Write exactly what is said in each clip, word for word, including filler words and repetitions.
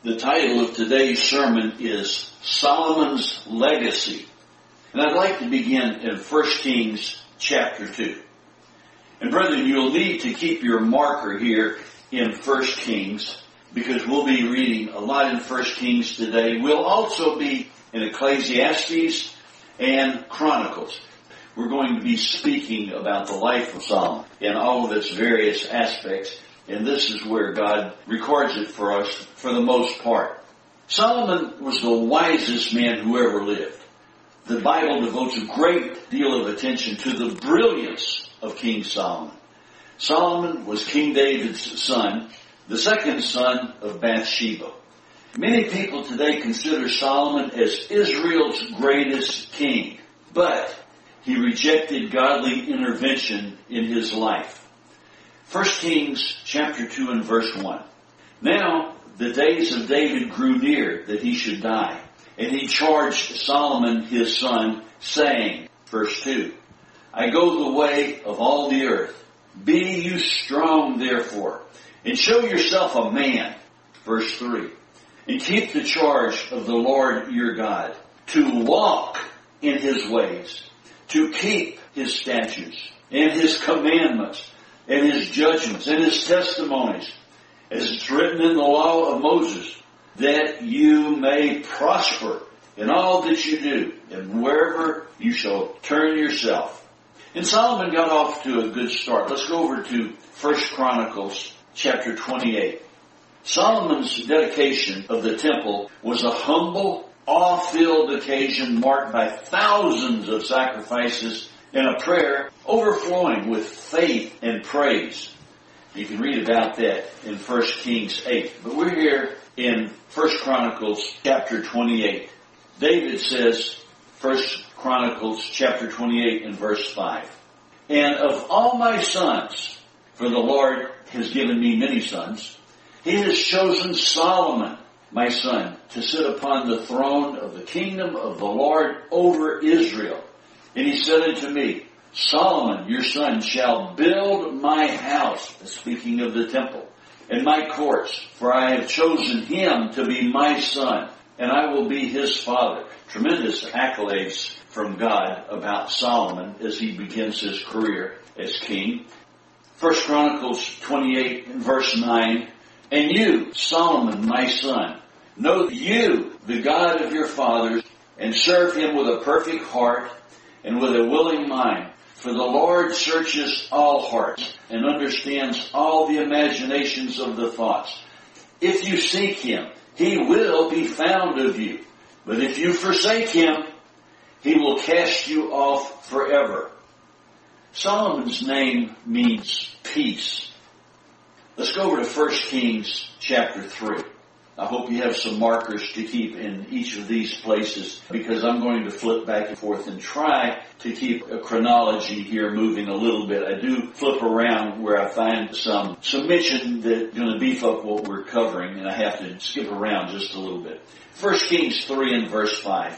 The title of today's sermon is Solomon's Legacy. And I'd like to begin in First Kings chapter two. And brethren, you'll need to keep your marker here in First Kings because we'll be reading a lot in First Kings today. We'll also be in Ecclesiastes and Chronicles. We're going to be speaking about the life of Solomon in all of its various aspects. And this is where God records it for us for the most part. Solomon was the wisest man who ever lived. The Bible devotes a great deal of attention to the brilliance of King Solomon. Solomon was King David's son, the second son of Bathsheba. Many people today consider Solomon as Israel's greatest king, but he rejected godly intervention in his life. First Kings chapter two and verse one. Now the days of David grew near that he should die, and he charged Solomon his son, saying, verse two, I go the way of all the earth. Be you strong therefore, and show yourself a man. Verse three, and keep the charge of the Lord your God, to walk in his ways, to keep his statutes and his commandments, and his judgments, and his testimonies, as it's written in the law of Moses, that you may prosper in all that you do, and wherever you shall turn yourself. And Solomon got off to a good start. Let's go over to First Chronicles chapter twenty-eight. Solomon's dedication of the temple was a humble, awe-filled occasion marked by thousands of sacrifices and a prayer overflowing with faith and praise. You can read about that in First Kings eight. But we're here in First Chronicles chapter twenty-eight. David says, First Chronicles chapter twenty-eight and verse five, and of all my sons, for the Lord has given me many sons, he has chosen Solomon, my son, to sit upon the throne of the kingdom of the Lord over Israel. And he said unto me, Solomon, your son, shall build my house, speaking of the temple, and my courts, for I have chosen him to be my son, and I will be his father. Tremendous accolades from God about Solomon as he begins his career as king. First Chronicles twenty-eight and verse nine, and you, Solomon, my son, know you, the God of your fathers, and serve him with a perfect heart, and with a willing mind. For the Lord searches all hearts and understands all the imaginations of the thoughts. If you seek him, he will be found of you. But if you forsake him, he will cast you off forever. Solomon's name means peace. Let's go over to First Kings chapter three. I hope you have some markers to keep in each of these places because I'm going to flip back and forth and try to keep a chronology here moving a little bit. I do flip around where I find some, some mention that's going to beef up what we're covering, and I have to skip around just a little bit. First Kings three and verse five.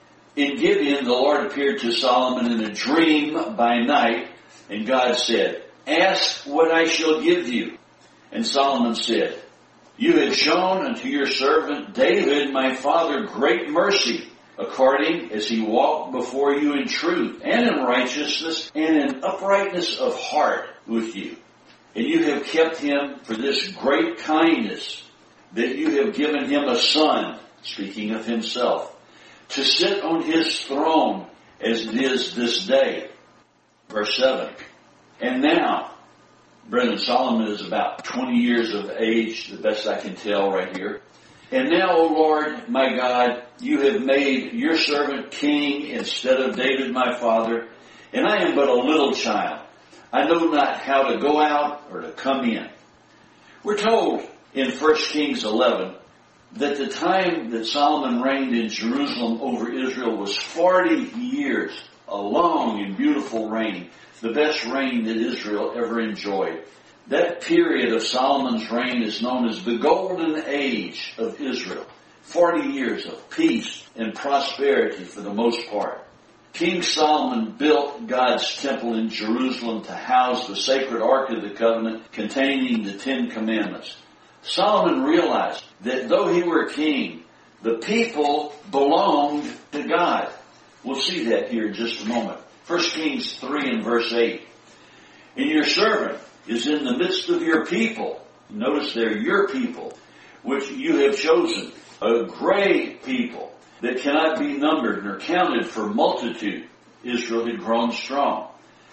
In Gibeon, the Lord appeared to Solomon in a dream by night, and God said, ask what I shall give you. And Solomon said, you have shown unto your servant David, my father, great mercy, according as he walked before you in truth and in righteousness and in uprightness of heart with you. And you have kept him for this great kindness, that you have given him a son, speaking of himself, to sit on his throne as it is this day. Verse seven. And now, brethren, Solomon is about twenty years of age, the best I can tell right here. And now, O Lord, my God, you have made your servant king instead of David my father, and I am but a little child. I know not how to go out or to come in. We're told in First Kings eleven that the time that Solomon reigned in Jerusalem over Israel was forty years, a long and beautiful reign, the best reign that Israel ever enjoyed. That period of Solomon's reign is known as the golden age of Israel. Forty years of peace and prosperity for the most part. King Solomon built God's temple in Jerusalem to house the sacred Ark of the Covenant containing the Ten Commandments. Solomon realized that though he were king, the people belonged to God. We'll see that here in just a moment. First Kings three and verse eight. And your servant is in the midst of your people. Notice they're your people, which you have chosen, a great people that cannot be numbered nor counted for multitude. Israel had grown strong.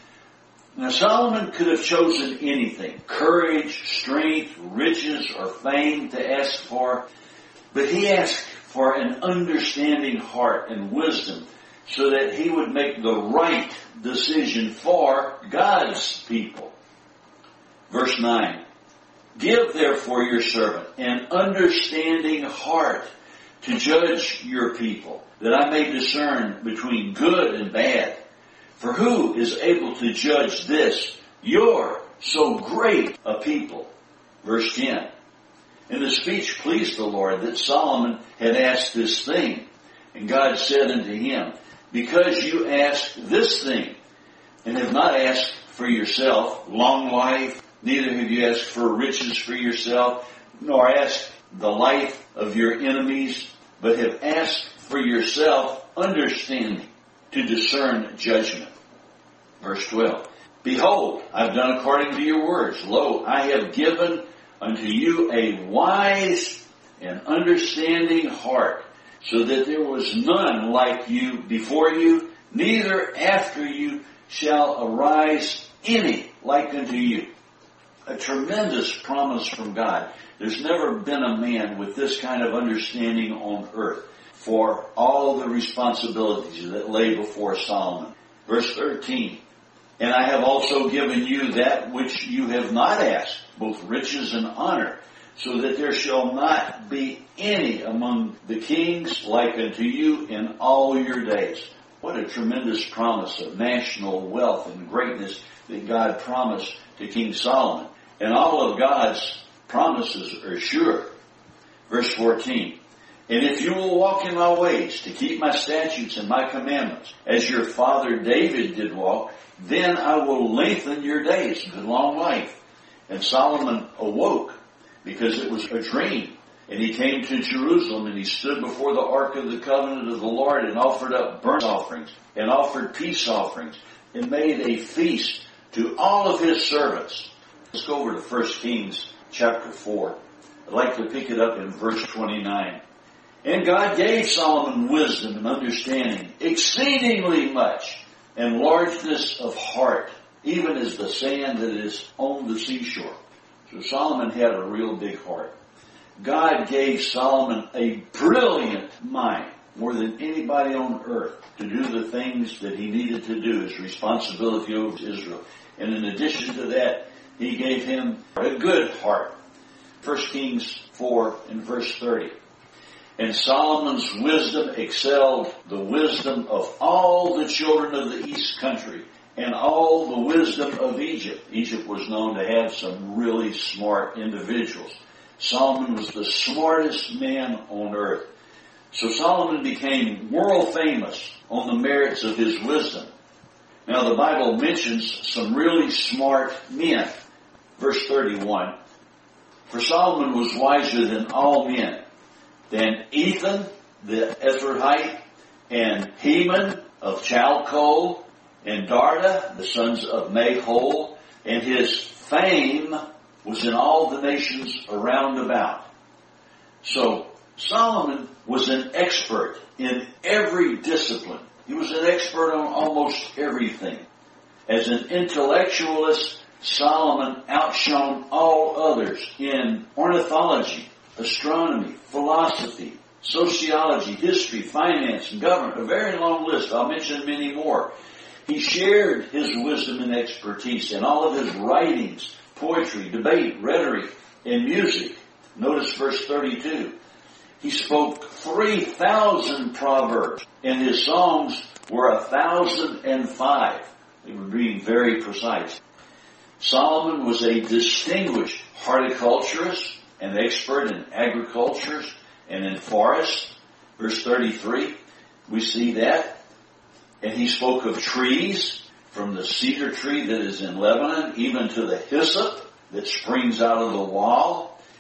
Now Solomon could have chosen anything, courage, strength, riches, or fame to ask for, but he asked for an understanding heart and wisdom so that he would make the right decision for God's people. Verse nine, give therefore your servant an understanding heart to judge your people, that I may discern between good and bad. For who is able to judge this, your so great a people? Verse ten. And the speech pleased the Lord that Solomon had asked this thing. And God said unto him, because you asked this thing, and have not asked for yourself long life, neither have you asked for riches for yourself, nor asked the life of your enemies, but have asked for yourself understanding to discern judgment. Verse twelve. Behold, I've done according to your words. Lo, I have given unto you a wise and understanding heart, so that there was none like you before you, neither after you shall arise any like unto you. A tremendous promise from God. There's never been a man with this kind of understanding on earth for all the responsibilities that lay before Solomon. Verse thirteen. And I have also given you that which you have not asked, both riches and honor, so that there shall not be any among the kings like unto you in all your days. What a tremendous promise of national wealth and greatness that God promised to King Solomon. And all of God's promises are sure. Verse fourteen. And if you will walk in my ways to keep my statutes and my commandments, as your father David did walk, then I will lengthen your days with long life. And Solomon awoke because it was a dream. And he came to Jerusalem and he stood before the ark of the covenant of the Lord and offered up burnt offerings and offered peace offerings and made a feast to all of his servants. Let's go over to First Kings chapter four. I'd like to pick it up in verse twenty-nine. And God gave Solomon wisdom and understanding, exceedingly much, and largeness of heart, even as the sand that is on the seashore. So Solomon had a real big heart. God gave Solomon a brilliant mind, more than anybody on earth, to do the things that he needed to do, his responsibility over Israel. And in addition to that, he gave him a good heart. First Kings four and verse thirty. And Solomon's wisdom excelled the wisdom of all the children of the east country and all the wisdom of Egypt. Egypt was known to have some really smart individuals. Solomon was the smartest man on earth. So Solomon became world famous on the merits of his wisdom. Now the Bible mentions some really smart men. Verse thirty-one. For Solomon was wiser than all men, than Ethan the Ezrahite, and Heman of Chalcol, and Darda, the sons of Mahol, and his fame was in all the nations around about. So Solomon was an expert in every discipline. He was an expert on almost everything. As an intellectualist, Solomon outshone all others in ornithology, astronomy, philosophy, sociology, history, finance, and government. A very long list. I'll mention many more. He shared his wisdom and expertise in all of his writings, poetry, debate, rhetoric, and music. Notice verse thirty-two. He spoke three thousand proverbs, and his songs were a thousand and five. They were being very precise. Solomon was a distinguished horticulturist, an expert in agriculture and in forests. Verse thirty-three, we see that. And he spoke of trees, from the cedar tree that is in Lebanon, even to the hyssop that springs out of the wall.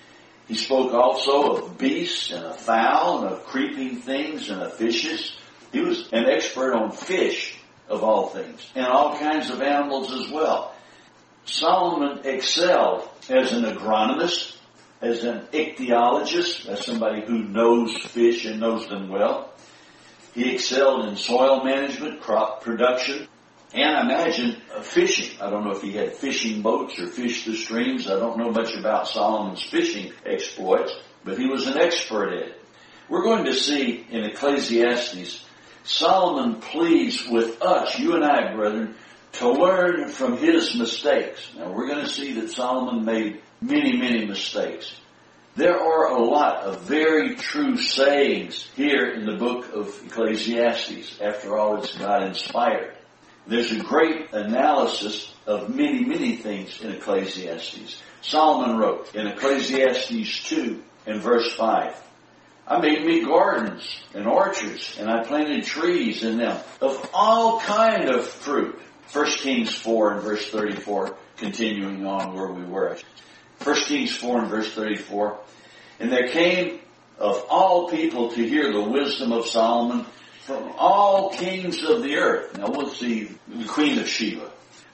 He spoke also of beasts and of fowl and of creeping things and of fishes. He was an expert on fish of all things and all kinds of animals as well. Solomon excelled as an agronomist, as an ichthyologist, as somebody who knows fish and knows them well. He excelled in soil management, crop production, and I imagine uh, fishing. I don't know if he had fishing boats or fished the streams. I don't know much about Solomon's fishing exploits, but he was an expert at it. We're going to see in Ecclesiastes, Solomon pleads with us, you and I, brethren, to learn from his mistakes. Now, we're going to see that Solomon made many, many mistakes. There are a lot of very true sayings here in the book of Ecclesiastes. After all, it's God-inspired. There's a great analysis of many, many things in Ecclesiastes. Solomon wrote in Ecclesiastes two and verse five, I made me gardens and orchards, and I planted trees in them of all kind of fruit. First Kings four and verse thirty-four, continuing on where we were. First Kings four and verse thirty-four, and there came of all people to hear the wisdom of Solomon from all kings of the earth. Now we'll see the Queen of Sheba.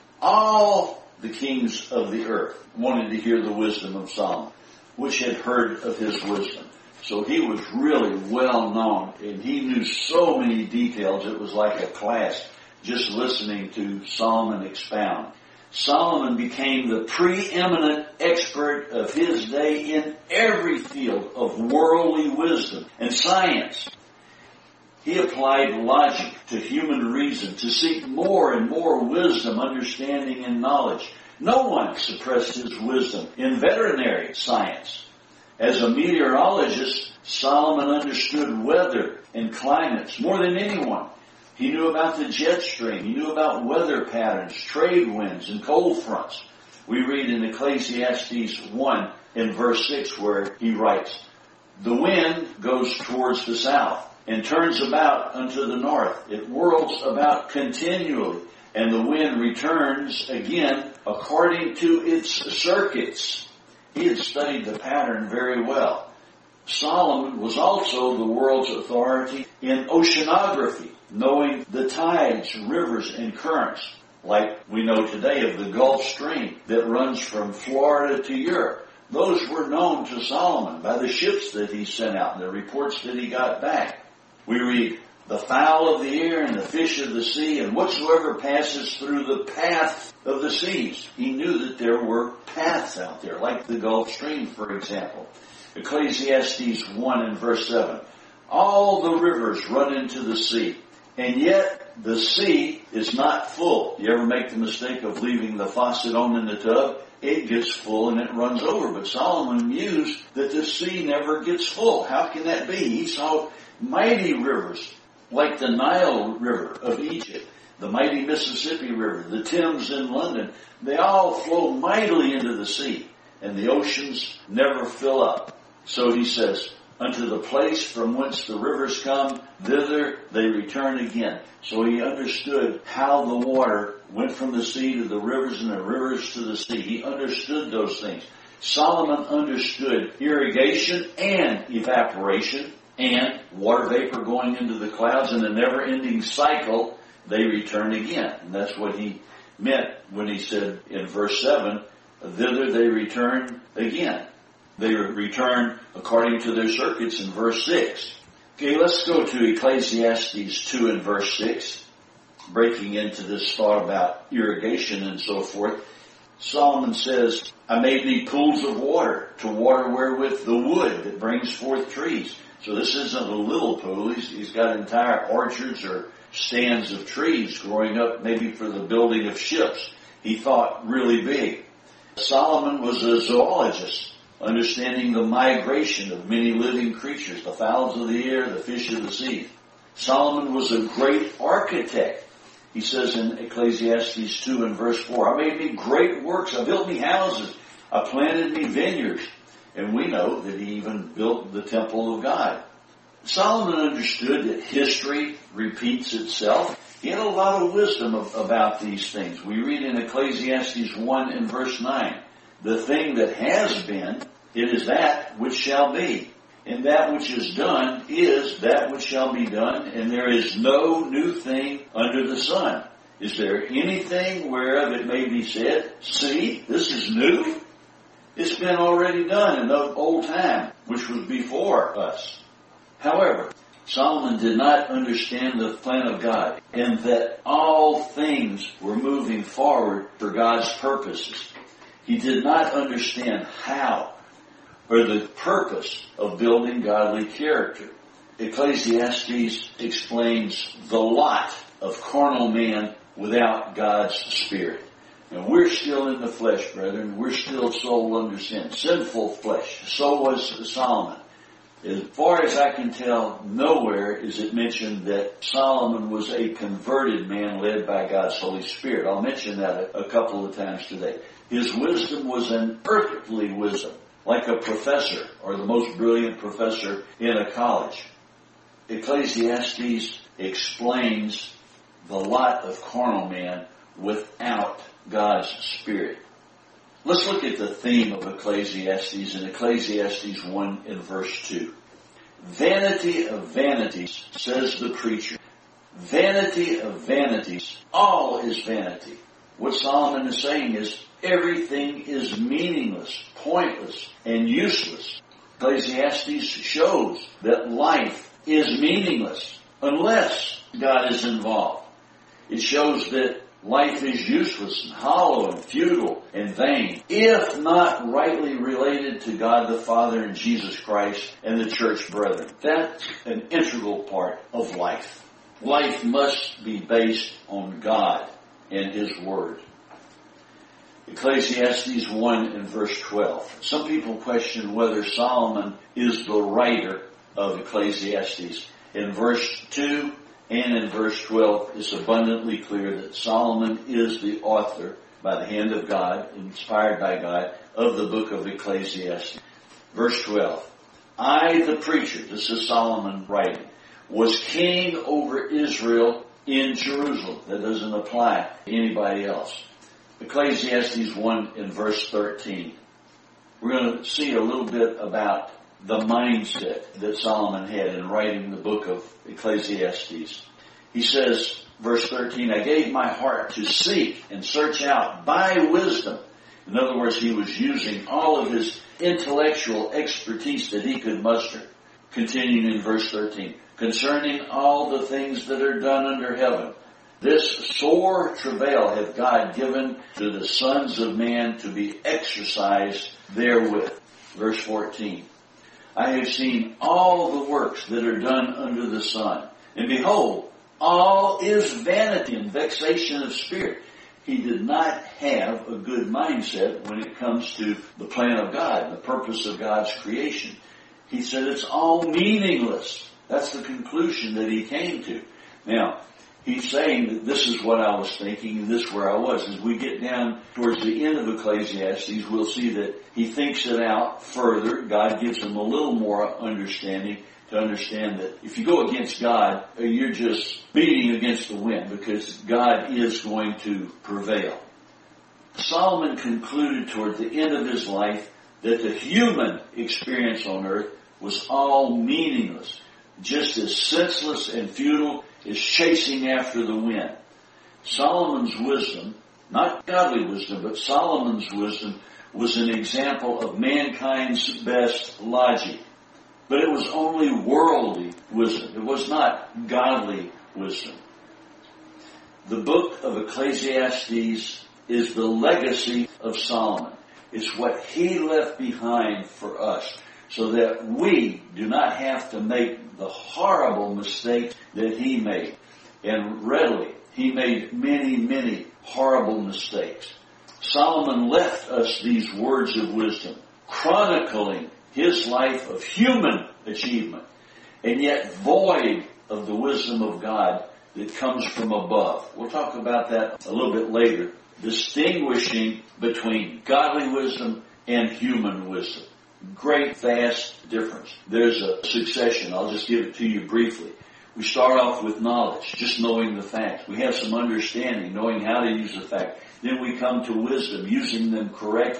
All the kings of the earth wanted to hear the wisdom of Solomon, which had heard of his wisdom. So he was really well known, and he knew so many details. It was like a class just listening to Solomon expound. Solomon became the preeminent expert of his day in every field of worldly wisdom and science. He applied logic to human reason to seek more and more wisdom, understanding, and knowledge. No one suppressed his wisdom in veterinary science. As a meteorologist, Solomon understood weather and climates more than anyone. He knew about the jet stream. He knew about weather patterns, trade winds, and cold fronts. We read in Ecclesiastes one in verse six where he writes, the wind goes towards the south and turns about unto the north. It whirls about continually, and the wind returns again according to its circuits. He had studied the pattern very well. Solomon was also the world's authority in oceanography, knowing the tides, rivers, and currents, like we know today of the Gulf Stream that runs from Florida to Europe. Those were known to Solomon by the ships that he sent out and the reports that he got back. We read, the fowl of the air and the fish of the sea and whatsoever passes through the path of the seas. He knew that there were paths out there, like the Gulf Stream, for example. Ecclesiastes one and verse seven. All the rivers run into the sea, and yet the sea is not full. You ever make the mistake of leaving the faucet on in the tub? It gets full and it runs over. But Solomon mused that the sea never gets full. How can that be? He saw mighty rivers like the Nile River of Egypt, the mighty Mississippi River, the Thames in London. They all flow mightily into the sea, and the oceans never fill up. So he says, unto the place from whence the rivers come, thither they return again. So he understood how the water went from the sea to the rivers and the rivers to the sea. He understood those things. Solomon understood irrigation and evaporation and water vapor going into the clouds in a never-ending cycle. They return again. And that's what he meant when he said in verse seven, thither they return again. They return according to their circuits in verse six. Okay, let's go to Ecclesiastes two and verse six, breaking into this thought about irrigation and so forth. Solomon says, I made thee pools of water to water wherewith the wood that brings forth trees. So this isn't a little pool. He's, he's got entire orchards or stands of trees growing up maybe for the building of ships. He thought really big. Solomon was a zoologist, understanding the migration of many living creatures, the fowls of the air, the fish of the sea. Solomon was a great architect. He says in Ecclesiastes two and verse four, I made me great works, I built me houses, I planted me vineyards. And we know that he even built the temple of God. Solomon understood that history repeats itself. He had a lot of wisdom of, about these things. We read in Ecclesiastes one and verse nine, the thing that has been It is that which shall be. And that which is done is that which shall be done, and there is no new thing under the sun. Is there anything whereof it may be said, see, this is new? It's been already done in the old time, which was before us. However, Solomon did not understand the plan of God, and that all things were moving forward for God's purposes. He did not understand how or the purpose of building godly character. Ecclesiastes explains the lot of carnal man without God's Spirit. And we're still in the flesh, brethren. We're still soul under sin. Sinful flesh. So was Solomon. As far as I can tell, nowhere is it mentioned that Solomon was a converted man led by God's Holy Spirit. I'll mention that a, a couple of times today. His wisdom was an earthly wisdom, like a professor or the most brilliant professor in a college. Ecclesiastes explains the lot of carnal man without God's Spirit. Let's look at the theme of Ecclesiastes in Ecclesiastes one and verse two. Vanity of vanities, says the preacher. Vanity of vanities, all is vanity. What Solomon is saying is everything is meaningless, pointless, and useless. Ecclesiastes shows that life is meaningless unless God is involved. It shows that life is useless and hollow and futile and vain, if not rightly related to God the Father and Jesus Christ and the church brethren. That's an integral part of life. Life must be based on God and His Word. Ecclesiastes one and verse twelve. Some people question whether Solomon is the writer of Ecclesiastes. In verse two and in verse twelve, it's abundantly clear that Solomon is the author, by the hand of God, inspired by God, of the book of Ecclesiastes. Verse twelve. I, the preacher, this is Solomon writing, was king over Israel in Jerusalem. That doesn't apply to anybody else. Ecclesiastes one in verse thirteen. We're going to see a little bit about the mindset that Solomon had in writing the book of Ecclesiastes. He says, verse thirteen, I gave my heart to seek and search out by wisdom. In other words, he was using all of his intellectual expertise that he could muster. Continuing in verse thirteen, concerning all the things that are done under heaven, this sore travail hath God given to the sons of man to be exercised therewith. Verse fourteen, I have seen all the works that are done under the sun, and behold, all is vanity and vexation of spirit. He did not have a good mindset when it comes to the plan of God and the purpose of God's creation. He said it's all meaningless. That's the conclusion that he came to. Now, he's saying that this is what I was thinking and this is where I was. As we get down towards the end of Ecclesiastes, we'll see that he thinks it out further. God gives him a little more understanding to understand that if you go against God, you're just beating against the wind because God is going to prevail. Solomon concluded toward the end of his life that the human experience on earth was all meaningless, just as senseless and futile as chasing after the wind. Solomon's wisdom, not godly wisdom, but Solomon's wisdom was an example of mankind's best logic. But it was only worldly wisdom. It was not godly wisdom. The book of Ecclesiastes is the legacy of Solomon. It's what he left behind for us so that we do not have to make the horrible mistakes that he made. And readily, he made many, many horrible mistakes. Solomon left us these words of wisdom, chronicling his life of human achievement, and yet void of the wisdom of God that comes from above. We'll talk about that a little bit later, distinguishing between godly wisdom and human wisdom. Great, vast difference. There's a succession. I'll just give it to you briefly. We start off with knowledge, just knowing the facts. We have some understanding, knowing how to use the fact. Then we come to wisdom, using them correctly.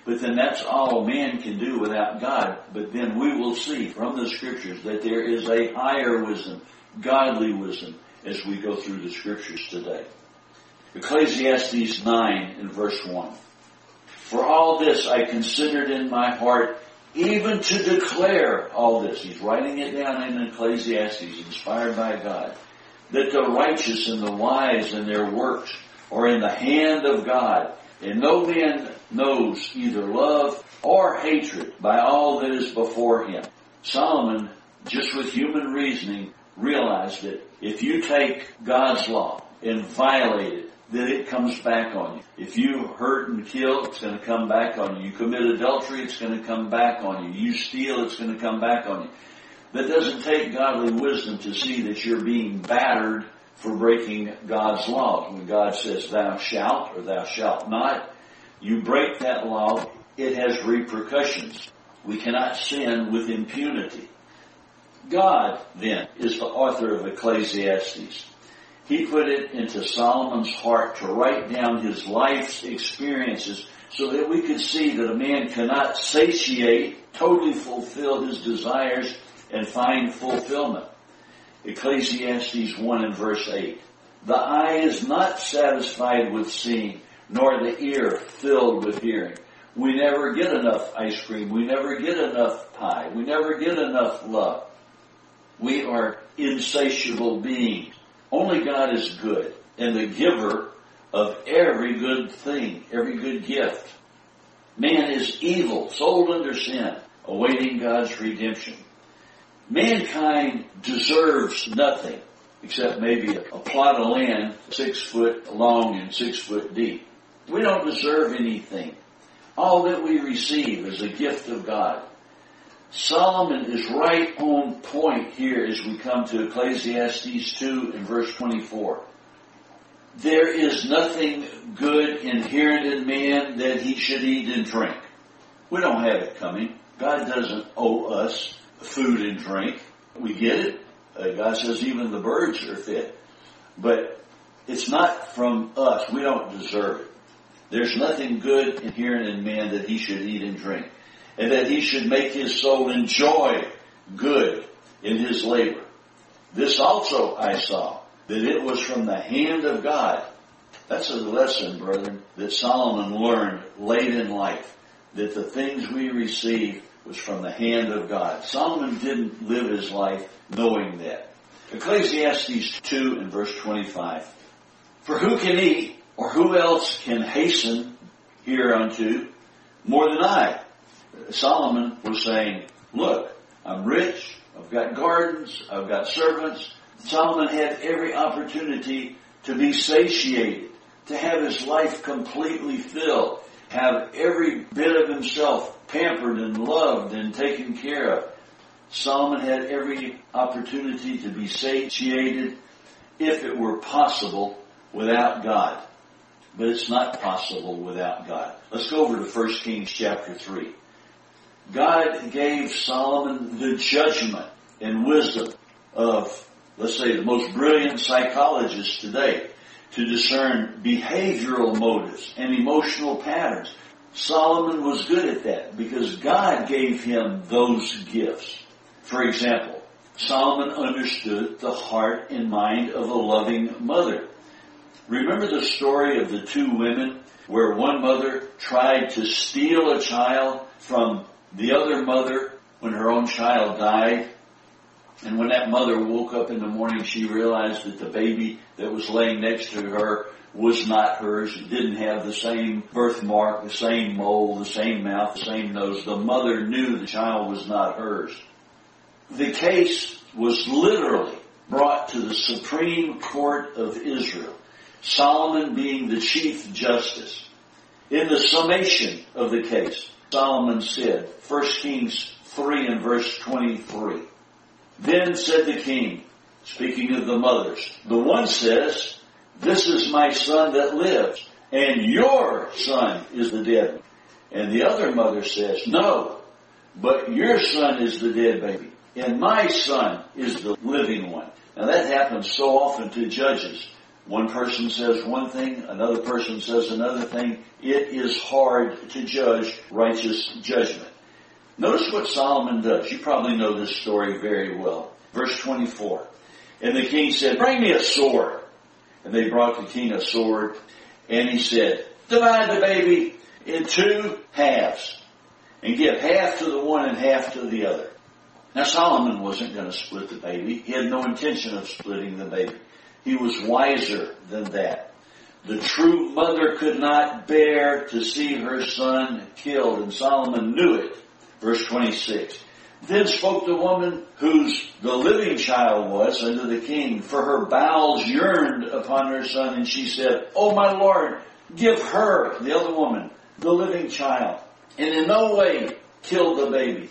But then that's all man can do without God. But then we will see from the Scriptures that there is a higher wisdom, godly wisdom, as we go through the Scriptures today. Ecclesiastes nine and verse one. For all this I considered in my heart, even to declare all this. He's writing it down in Ecclesiastes, inspired by God. That the righteous and the wise in their works are in the hand of God, and no man knows either love or hatred by all that is before him. Solomon, just with human reasoning, realized that if you take God's law and violate it, that it comes back on you. If you hurt and kill, it's going to come back on you. You commit adultery, it's going to come back on you. You steal, it's going to come back on you. That doesn't take godly wisdom to see that you're being battered for breaking God's laws. When God says, thou shalt or thou shalt not, you break that law, it has repercussions. We cannot sin with impunity. God, then, is the author of Ecclesiastes. He put it into Solomon's heart to write down his life's experiences so that we could see that a man cannot satiate, totally fulfill his desires, and find fulfillment. Ecclesiastes one and verse eight. The eye is not satisfied with seeing, nor the ear filled with hearing. We never get enough ice cream. We never get enough pie. We never get enough love. We are insatiable beings. Only God is good and the giver of every good thing, every good gift. Man is evil, sold under sin, awaiting God's redemption. Mankind deserves nothing except maybe a plot of land six foot long and six foot deep. We don't deserve anything. All that we receive is a gift of God. Solomon is right on point here as we come to Ecclesiastes two and verse twenty-four. There is nothing good inherent in man that he should eat and drink. We don't have it coming. God doesn't owe us food and drink. We get it. Uh, God says even the birds are fed. But it's not from us. We don't deserve it. There's nothing good inherent in man that he should eat and drink. And that he should make his soul enjoy good in his labor. This also I saw, that it was from the hand of God. That's a lesson, brethren, that Solomon learned late in life. That the things we receive was from the hand of God. Solomon didn't live his life knowing that. Ecclesiastes two and verse twenty-five. For who can eat, or who else can hasten hereunto more than I? Solomon was saying, look, I'm rich, I've got gardens, I've got servants. Solomon had every opportunity to be satiated, to have his life completely filled, have every bit of himself pampered and loved and taken care of. Solomon had every opportunity to be satiated, if it were possible, without God. But it's not possible without God. Let's go over to First Kings chapter three. God gave Solomon the judgment and wisdom of, let's say, the most brilliant psychologists today to discern behavioral motives and emotional patterns. Solomon was good at that because God gave him those gifts. For example, Solomon understood the heart and mind of a loving mother. Remember the story of the two women where one mother tried to steal a child from the other mother when her own child died? And when that mother woke up in the morning, she realized that the baby that was laying next to her was not hers. It didn't have the same birthmark, the same mole, the same mouth, the same nose. The mother knew the child was not hers. The case was literally brought to the Supreme Court of Israel, Solomon being the Chief Justice. In the summation of the case, Solomon said, First Kings three and verse twenty-three, Then said the king, speaking of the mothers, the one says, This is my son that lives, and your son is the dead one. And the other mother says, No, but your son is the dead baby, and my son is the living one. Now that happens so often to judges. One person says one thing, another person says another thing. It is hard to judge righteous judgment. Notice what Solomon does. You probably know this story very well. Verse twenty-four. And the king said, bring me a sword. And they brought the king a sword. And he said, divide the baby in two halves. And give half to the one and half to the other. Now Solomon wasn't going to split the baby. He had no intention of splitting the baby. He was wiser than that. The true mother could not bear to see her son killed, and Solomon knew it. Verse twenty-six. Then spoke the woman whose the living child was unto the king, for her bowels yearned upon her son, and she said, O my lord, give her, the other woman, the living child, and in no way kill the baby.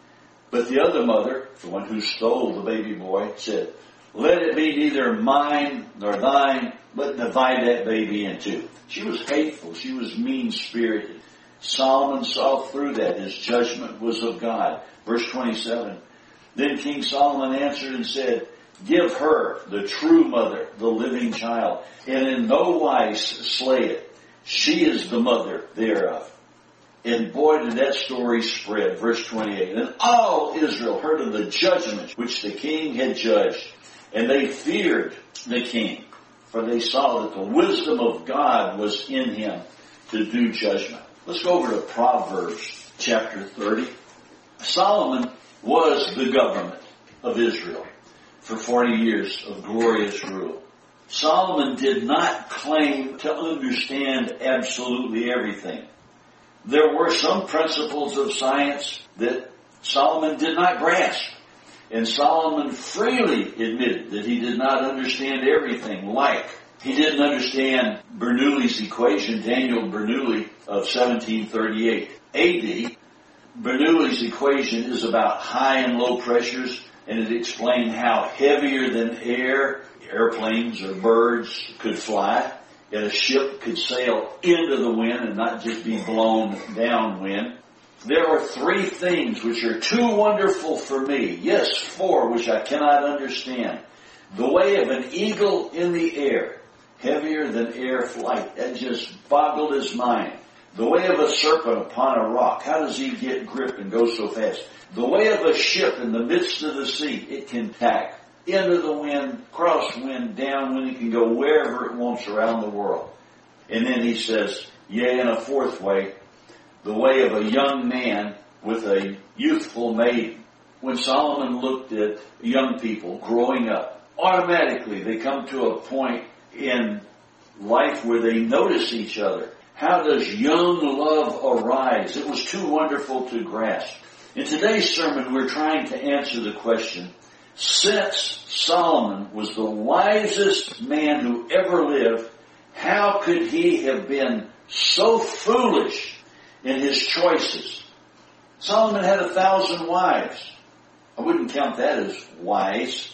But the other mother, the one who stole the baby boy, said, let it be neither mine nor thine, but divide that baby in two. She was hateful. She was mean-spirited. Solomon saw through that. His judgment was of God. Verse twenty-seven. Then King Solomon answered and said, give her, the true mother, the living child, and in no wise slay it. She is the mother thereof. And boy, did that story spread. Verse twenty-eight. And all Israel heard of the judgment which the king had judged. And they feared the king, for they saw that the wisdom of God was in him to do judgment. Let's go over to Proverbs chapter thirty. Solomon was the government of Israel for forty years of glorious rule. Solomon did not claim to understand absolutely everything. There were some principles of science that Solomon did not grasp. And Solomon freely admitted that he did not understand everything, like he didn't understand Bernoulli's equation, Daniel Bernoulli of seventeen thirty-eight A D. Bernoulli's equation is about high and low pressures, and it explained how heavier than air, airplanes or birds could fly, and a ship could sail into the wind and not just be blown downwind. There are three things which are too wonderful for me. Yes, four which I cannot understand. The way of an eagle in the air, heavier than air flight. That just boggled his mind. The way of a serpent upon a rock. How does he get grip and go so fast? The way of a ship in the midst of the sea. It can tack into the wind, crosswind, downwind. It can go wherever it wants around the world. And then he says, yea, in a fourth way, the way of a young man with a youthful maiden. When Solomon looked at young people growing up, automatically they come to a point in life where they notice each other. How does young love arise? It was too wonderful to grasp. In today's sermon, we're trying to answer the question, since Solomon was the wisest man who ever lived, how could he have been so foolish in his choices? Solomon had a thousand wives. I wouldn't count that as wise.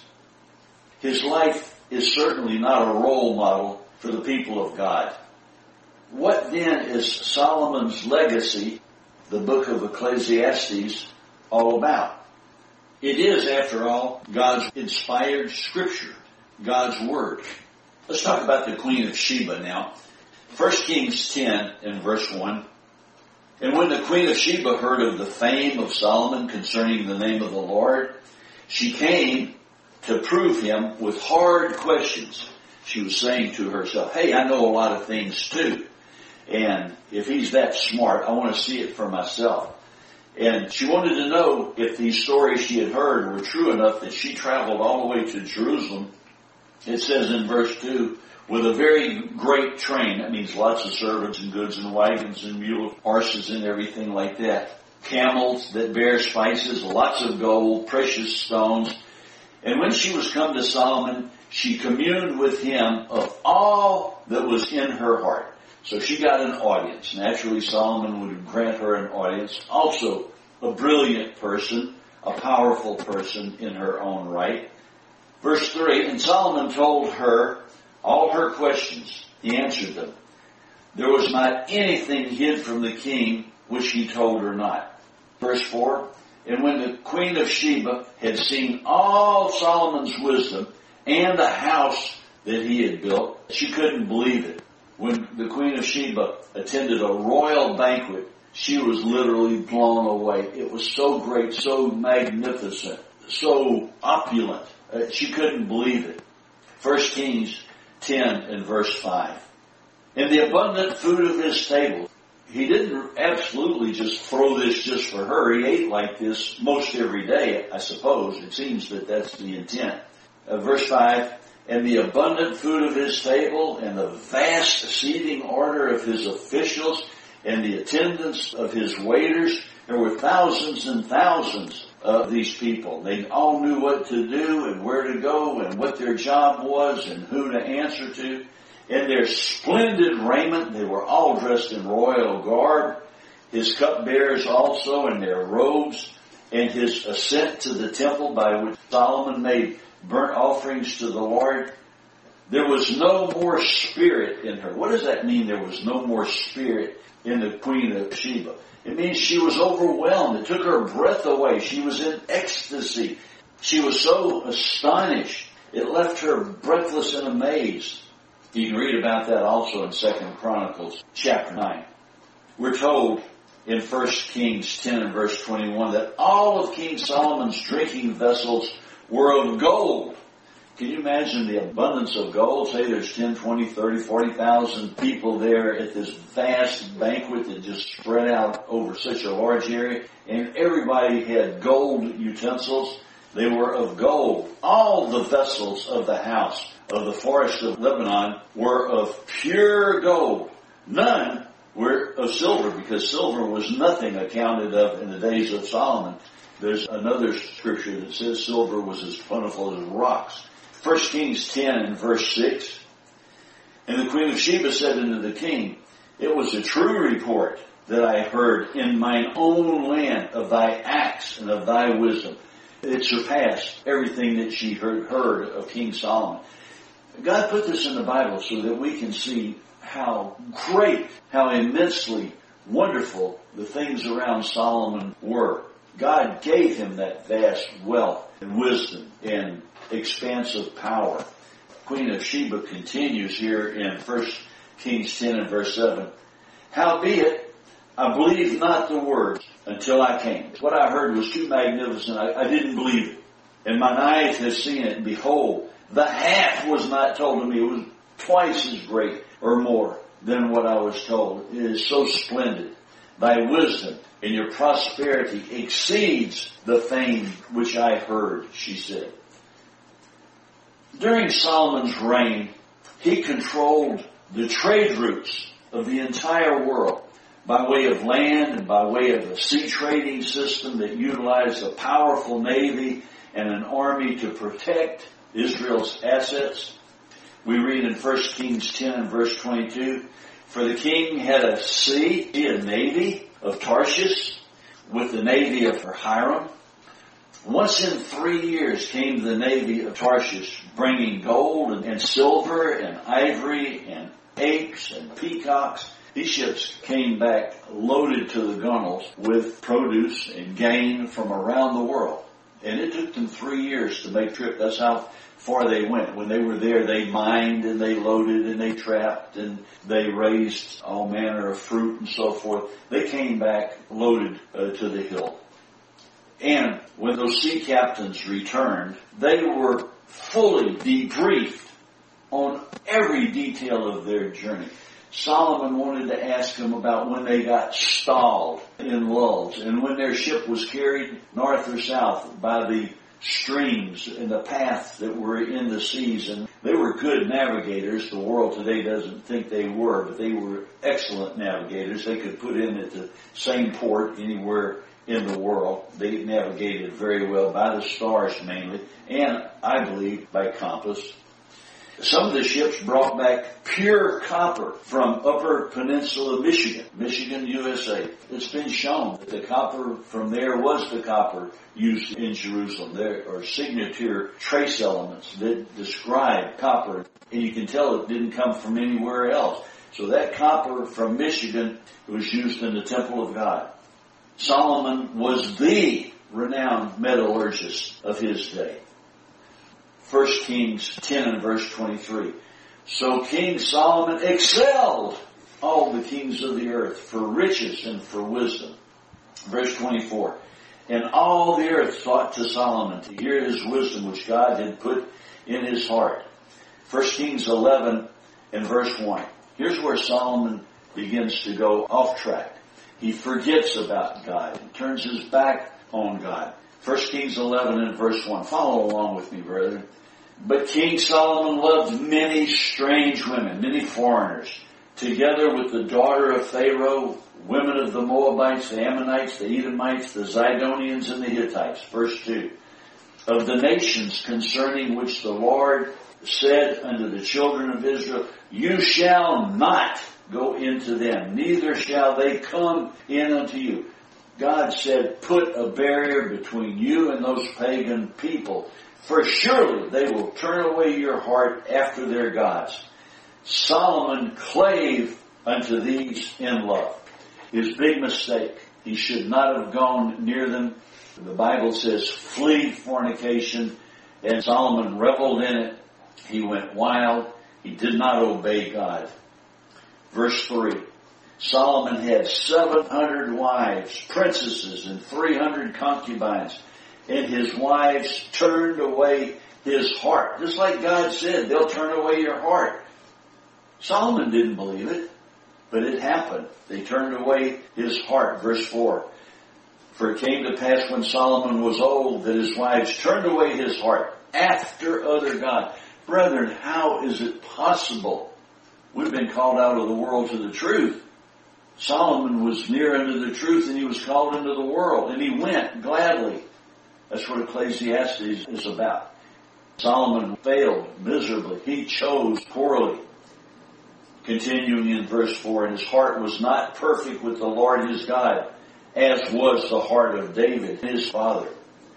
His life is certainly not a role model for the people of God. What then is Solomon's legacy, the book of Ecclesiastes, all about? It is, after all, God's inspired scripture, God's word. Let's talk about the Queen of Sheba now. First Kings ten and verse one. And when the Queen of Sheba heard of the fame of Solomon concerning the name of the Lord, she came to prove him with hard questions. She was saying to herself, hey, I know a lot of things too. And if he's that smart, I want to see it for myself. And she wanted to know if these stories she had heard were true enough that she traveled all the way to Jerusalem. It says in verse two, with a very great train. That means lots of servants and goods and wagons and mule horses and everything like that. Camels that bear spices, lots of gold, precious stones. And when she was come to Solomon, she communed with him of all that was in her heart. So she got an audience. Naturally, Solomon would grant her an audience. Also, a brilliant person, a powerful person in her own right. Verse three, and Solomon told her all her questions. He answered them. There was not anything hid from the king which he told her not. Verse four, and when the Queen of Sheba had seen all Solomon's wisdom and the house that he had built, She couldn't believe it. When the Queen of Sheba attended a royal banquet, she was literally blown away. It was so great, so magnificent, so opulent. Uh, she couldn't believe it. First Kings ten and verse five. And the abundant food of his table. He didn't absolutely just throw this just for her. He ate like this most every day, I suppose. It seems that that's the intent. Uh, verse five, and the abundant food of his table, and the vast seating order of his officials, and the attendance of his waiters. There were thousands and thousands of these people. They all knew what to do and where to go and what their job was and who to answer to. In their splendid raiment, they were all dressed in royal garb. His cupbearers also in their robes, and his ascent to the temple by which Solomon made burnt offerings to the Lord. There was no more spirit in her. What does that mean, there was no more spirit in the Queen of Sheba? It means she was overwhelmed. It took her breath away. She was in ecstasy. She was so astonished. It left her breathless and amazed. You can read about that also in Second Chronicles chapter nine. We're told in First Kings ten and verse twenty-one that all of King Solomon's drinking vessels were of gold. Can you imagine the abundance of gold? Say there's ten, twenty, thirty, forty thousand people there at this vast banquet that just spread out over such a large area. And everybody had gold utensils. They were of gold. All the vessels of the house of the forest of Lebanon were of pure gold. None were of silver, because silver was nothing accounted of in the days of Solomon. There's another scripture that says silver was as plentiful as rocks. First Kings ten and verse six. And the Queen of Sheba said unto the king, it was a true report that I heard in mine own land of thy acts and of thy wisdom. It surpassed everything that she heard, heard of King Solomon. God put this in the Bible so that we can see how great, how immensely wonderful the things around Solomon were. God gave him that vast wealth and wisdom and expansive power. Queen of Sheba continues here in First Kings ten and verse seven. Howbeit, I believed not the words until I came. What I heard was too magnificent. I, I didn't believe it. And mine eyes have seen it, and behold, the half was not told to me. It was twice as great or more than what I was told. It is so splendid. Thy wisdom and your prosperity exceeds the fame which I heard, she said. During Solomon's reign, he controlled the trade routes of the entire world by way of land and by way of a sea trading system that utilized a powerful navy and an army to protect Israel's assets. We read in First Kings ten and verse twenty-two, for the king had a sea, a navy of Tarshish, with the navy of Hiram. Once in three years came the navy of Tarshish, bringing gold and, and silver and ivory and apes and peacocks. These ships came back loaded to the gunwales with produce and gain from around the world. And it took them three years to make the trip. That's how far they went. When they were there, they mined and they loaded and they trapped and they raised all manner of fruit and so forth. They came back loaded uh, to the hill. And when those sea captains returned, they were fully debriefed on every detail of their journey. Solomon wanted to ask them about when they got stalled in lulls and when their ship was carried north or south by the streams and the paths that were in the seas. And they were good navigators. The world today doesn't think they were, but they were excellent navigators. They could put in at the same port anywhere in the world. They navigated very well by the stars mainly, and I believe by compass. Some of the ships brought back pure copper from Upper Peninsula, Michigan, Michigan, U S A. It's been shown that the copper from there was the copper used in Jerusalem. There are signature trace elements that describe copper, and you can tell it didn't come from anywhere else. So that copper from Michigan was used in the temple of God. Solomon was the renowned metallurgist of his day. First Kings ten and verse twenty-three. So King Solomon excelled all the kings of the earth for riches and for wisdom. Verse twenty-four. And all the earth sought to Solomon to hear his wisdom which God had put in his heart. First Kings eleven and verse one. Here's where Solomon begins to go off track. He forgets about God and turns his back on God. First Kings eleven and verse one. Follow along with me, brethren. But King Solomon loved many strange women, many foreigners, together with the daughter of Pharaoh, women of the Moabites, the Ammonites, the Edomites, the Zidonians, and the Hittites. Verse two. Of the nations concerning which the Lord said unto the children of Israel, you shall not go into them, neither shall they come in unto you. God said, put a barrier between you and those pagan people, for surely they will turn away your heart after their gods. Solomon clave unto these in love. His big mistake. He should not have gone near them. The Bible says, flee fornication, and Solomon reveled in it. He went wild. He did not obey God. Verse three. Solomon had seven hundred wives, princesses, and three hundred concubines. And his wives turned away his heart. Just like God said, they'll turn away your heart. Solomon didn't believe it, but it happened. They turned away his heart. Verse four. For it came to pass when Solomon was old that his wives turned away his heart after other gods. Brethren, how is it possible? We've been called out of the world to the truth. Solomon was near unto the truth, and he was called into the world, and he went gladly. That's what Ecclesiastes is about. Solomon failed miserably. He chose poorly. Continuing in verse four, and his heart was not perfect with the Lord his God, as was the heart of David, his father.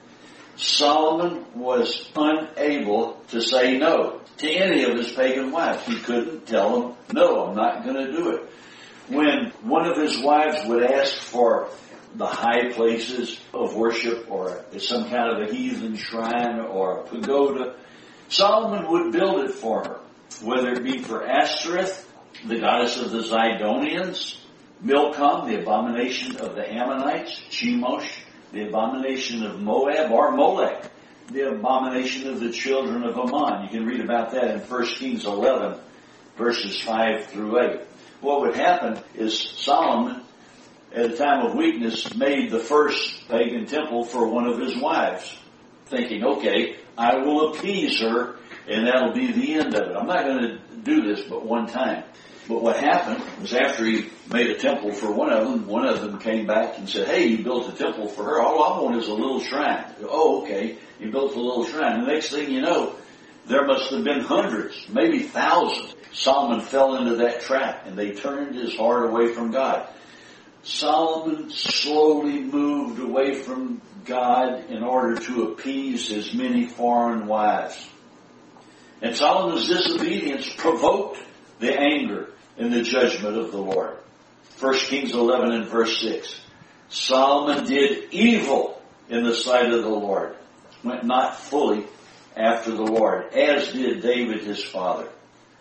Solomon was unable to say no to any of his pagan wives. He couldn't tell them, no, I'm not going to do it. When one of his wives would ask for the high places of worship or some kind of a heathen shrine or a pagoda, Solomon would build it for her, whether it be for Ashtoreth, the goddess of the Zidonians, Milcom, the abomination of the Ammonites, Chemosh, the abomination of Moab, or Molech, the abomination of the children of Ammon. You can read about that in First Kings eleven, verses five through eight. What would happen is Solomon, at a time of weakness, made the first pagan temple for one of his wives, thinking, okay, I will appease her, and that'll be the end of it. I'm not going to do this but one time. But what happened was after he made a temple for one of them, one of them came back and said, hey, you built a temple for her. All I want is a little shrine. Oh, okay, you built a little shrine. The next thing you know, there must have been hundreds, maybe thousands. Solomon fell into that trap, and they turned his heart away from God. Solomon slowly moved away from God in order to appease his many foreign wives. And Solomon's disobedience provoked the anger and the judgment of the Lord. First Kings eleven and verse six. Solomon did evil in the sight of the Lord, went not fully after the Lord, as did David his father.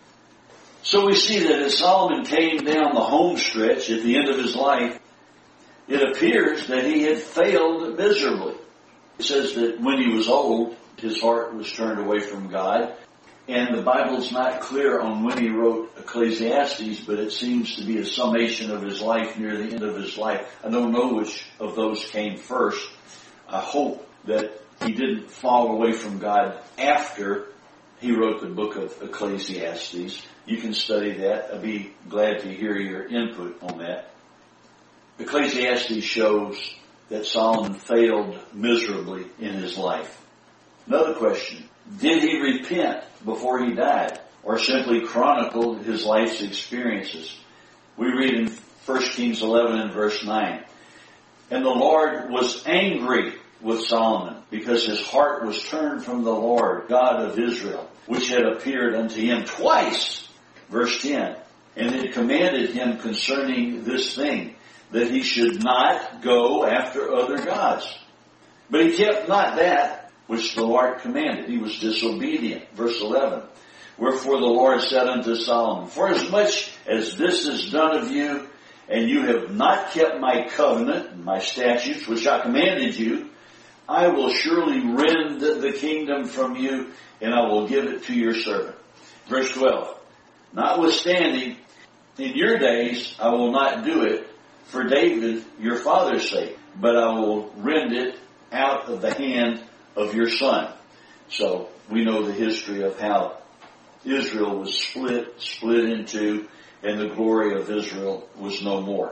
So we see that as Solomon came down the home stretch at the end of his life, it appears that he had failed miserably. It says that when he was old, his heart was turned away from God. And the Bible's not clear on when he wrote Ecclesiastes, but it seems to be a summation of his life near the end of his life. I don't know which of those came first. I hope that he didn't fall away from God after he wrote the book of Ecclesiastes. You can study that. I'd be glad to hear your input on that. Ecclesiastes shows that Solomon failed miserably in his life. Another question. Did he repent before he died, or simply chronicled his life's experiences? We read in First Kings eleven and verse nine, and the Lord was angry with Solomon, because his heart was turned from the Lord, God of Israel, which had appeared unto him twice. Verse ten, and it commanded him concerning this thing, that he should not go after other gods. But he kept not that which the Lord commanded. He was disobedient. Verse eleven. Wherefore the Lord said unto Solomon, Forasmuch as this is done of you, and you have not kept my covenant, and my statutes, which I commanded you, I will surely rend the kingdom from you, and I will give it to your servant. Verse twelve. Notwithstanding, in your days I will not do it for David your father's sake, but I will rend it out of the hand of your son. So we know the history of how Israel was split, split in two, and the glory of Israel was no more.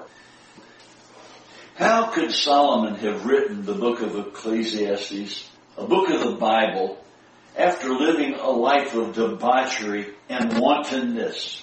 How could Solomon have written the book of Ecclesiastes, a book of the Bible, after living a life of debauchery and wantonness?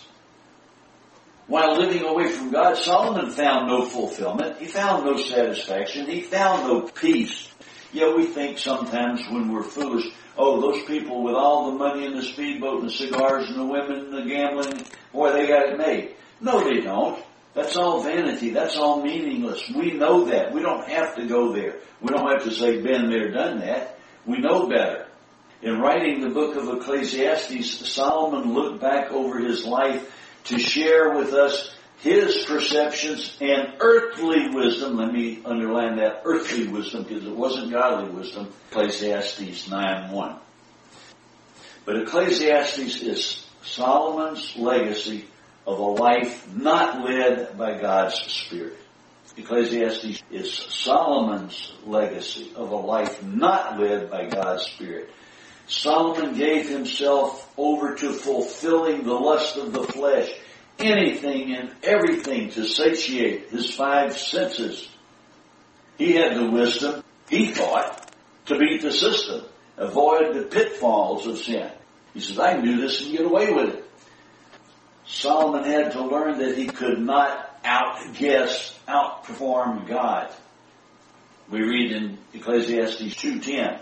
While living away from God, Solomon found no fulfillment. He found no satisfaction. He found no peace. Yet we think sometimes when we're foolish, oh, those people with all the money and the speedboat and the cigars and the women and the gambling, boy, they got it made. No, they don't. That's all vanity. That's all meaningless. We know that. We don't have to go there. We don't have to say, been there, done that. We know better. In writing the book of Ecclesiastes, Solomon looked back over his life to share with us his perceptions and earthly wisdom. Let me underline that, earthly wisdom, because it wasn't godly wisdom. Ecclesiastes nine one. But Ecclesiastes is Solomon's legacy of a life not led by God's Spirit. Ecclesiastes is Solomon's legacy of a life not led by God's Spirit. Solomon gave himself over to fulfilling the lust of the flesh, anything and everything to satiate his five senses. He had the wisdom, he thought, to beat the system, avoid the pitfalls of sin. He says, I can do this and get away with it. Solomon had to learn that he could not outguess, outperform God. We read in Ecclesiastes two ten,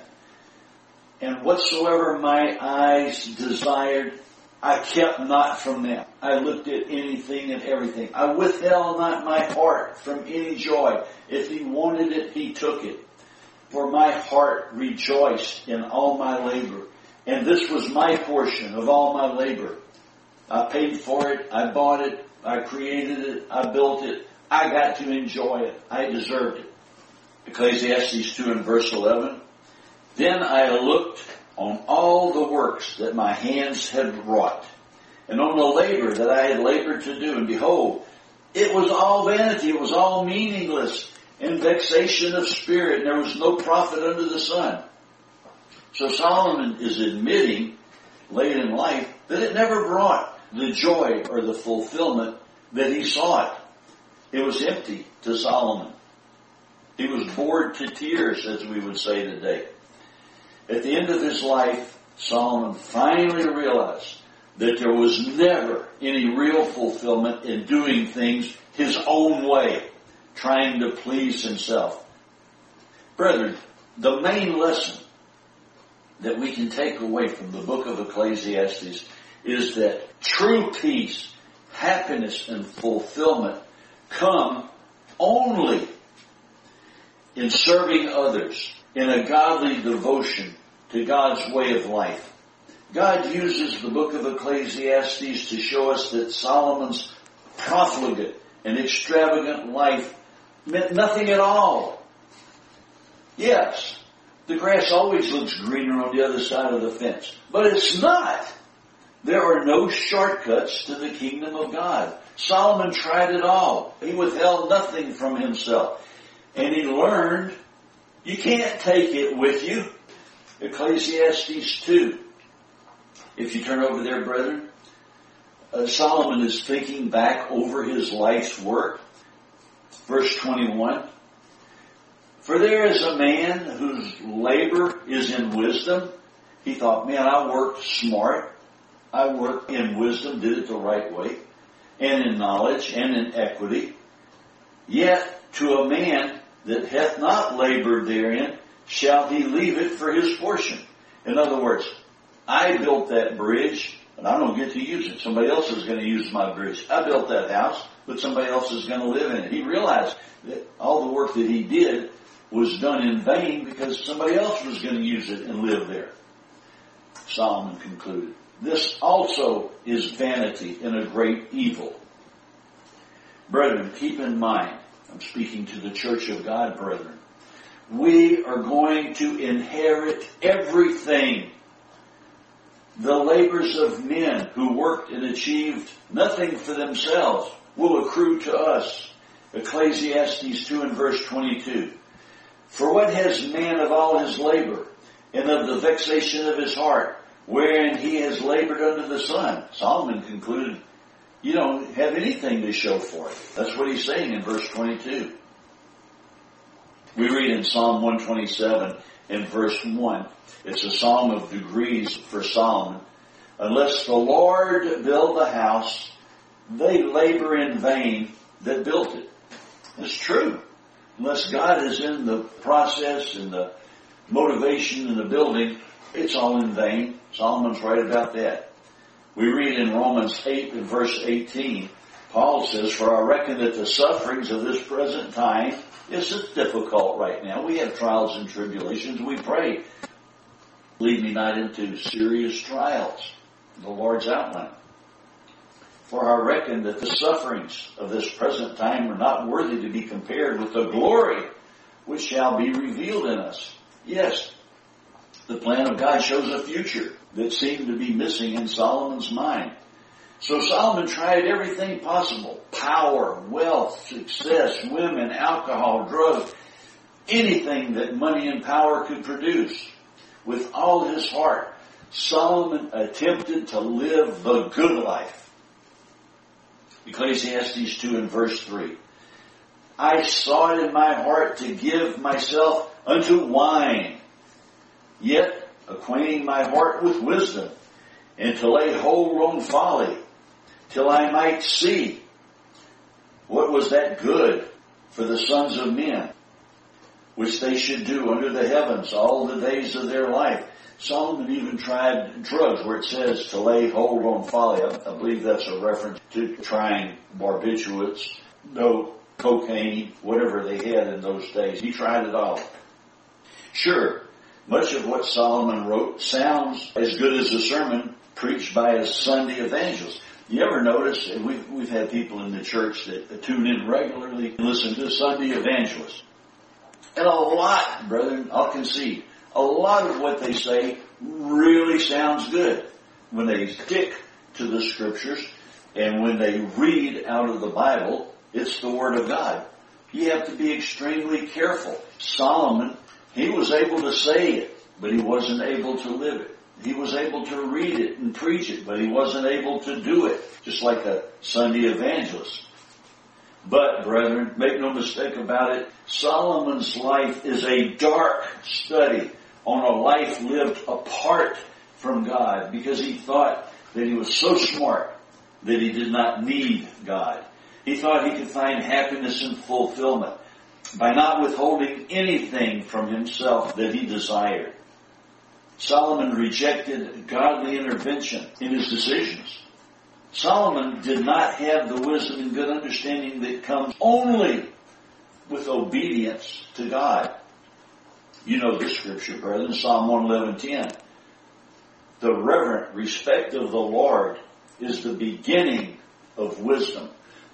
and whatsoever my eyes desired, I kept not from them. I looked at anything and everything. I withheld not my heart from any joy. If he wanted it, he took it. For my heart rejoiced in all my labor, and this was my portion of all my labor. I paid for it, I bought it, I created it, I built it, I got to enjoy it, I deserved it. Ecclesiastes two and verse eleven, Then I looked on all the works that my hands had wrought, and on the labor that I had labored to do, and behold, it was all vanity, it was all meaningless, and vexation of spirit, and there was no profit under the sun. So Solomon is admitting, late in life, that it never brought the joy or the fulfillment that he sought. It was empty to Solomon. He was bored to tears, as we would say today. At the end of his life, Solomon finally realized that there was never any real fulfillment in doing things his own way, trying to please himself. Brethren, the main lesson that we can take away from the book of Ecclesiastes is that true peace, happiness, and fulfillment come only in serving others, in a godly devotion to God's way of life. God uses the book of Ecclesiastes to show us that Solomon's profligate and extravagant life meant nothing at all. Yes, the grass always looks greener on the other side of the fence, but it's not. There are no shortcuts to the kingdom of God. Solomon tried it all. He withheld nothing from himself. And he learned you can't take it with you. Ecclesiastes two. If you turn over there, brethren, uh, Solomon is thinking back over his life's work. Verse twenty-one. For there is a man whose labor is in wisdom. He thought, man, I worked smart. I worked in wisdom, did it the right way, and in knowledge, and in equity. Yet to a man that hath not labored therein, shall he leave it for his portion. In other words, I built that bridge, and I don't get to use it. Somebody else is going to use my bridge. I built that house, but somebody else is going to live in it. He realized that all the work that he did was done in vain because somebody else was going to use it and live there. Solomon concluded, This also is vanity and a great evil. Brethren, keep in mind, I'm speaking to the church of God, brethren, we are going to inherit everything. The labors of men who worked and achieved nothing for themselves will accrue to us. Ecclesiastes two and verse twenty-two. For what has man of all his labor, and of the vexation of his heart, wherein he has labored under the sun? Solomon concluded, you don't have anything to show for it. That's what he's saying in verse twenty-two. We read in Psalm one twenty-seven in verse one. It's a psalm of degrees for Solomon. Unless the Lord build the house, they labor in vain that built it. It's true. Unless God is in the process and the motivation in the building, it's all in vain. Solomon's right about that. We read in Romans eight and verse eighteen, Paul says, for I reckon that the sufferings of this present time is difficult right now. We have trials and tribulations. We pray, lead me not into serious trials. The Lord's outline. For I reckon that the sufferings of this present time are not worthy to be compared with the glory which shall be revealed in us. Yes, the plan of God shows a future that seemed to be missing in Solomon's mind. So Solomon tried everything possible. Power, wealth, success, women, alcohol, drugs, anything that money and power could produce. With all his heart, Solomon attempted to live the good life. Ecclesiastes two and verse three. I sought in my heart to give myself unto wine, yet acquainting my heart with wisdom, and to lay hold on folly, till I might see what was that good for the sons of men, which they should do under the heavens all the days of their life. Solomon even tried drugs, where it says to lay hold on folly. I, I believe that's a reference to trying barbiturates, no cocaine, whatever they had in those days. He tried it all. Sure, much of what Solomon wrote sounds as good as a sermon preached by a Sunday evangelist. You ever notice, and we've, we've had people in the church that tune in regularly and listen to Sunday evangelists. And a lot, brethren, I'll concede, a lot of what they say really sounds good when they stick to the scriptures and when they read out of the Bible. It's the Word of God. You have to be extremely careful. Solomon, he was able to say it, but he wasn't able to live it. He was able to read it and preach it, but he wasn't able to do it, just like a Sunday evangelist. But, brethren, make no mistake about it, Solomon's life is a dark study on a life lived apart from God, because he thought that he was so smart that he did not need God. He thought he could find happiness and fulfillment by not withholding anything from himself that he desired. Solomon rejected godly intervention in his decisions. Solomon did not have the wisdom and good understanding that comes only with obedience to God. You know the scripture, brethren, Psalm one eleven ten. The reverent respect of the Lord is the beginning of wisdom.